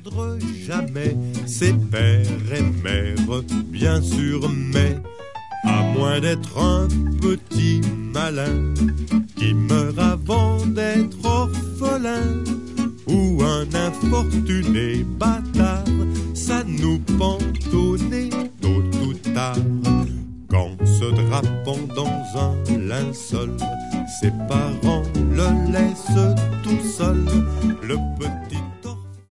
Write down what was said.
perdre jamais ses pères et mères, bien sûr, mais à moins d'être un petit malin qui meurt avant d'être orphelin, ou un infortuné bâtard, ça nous pend au nez tôt ou tard. Qu'en se drapant dans un linceul, ses parents le laissent tout seul, le petit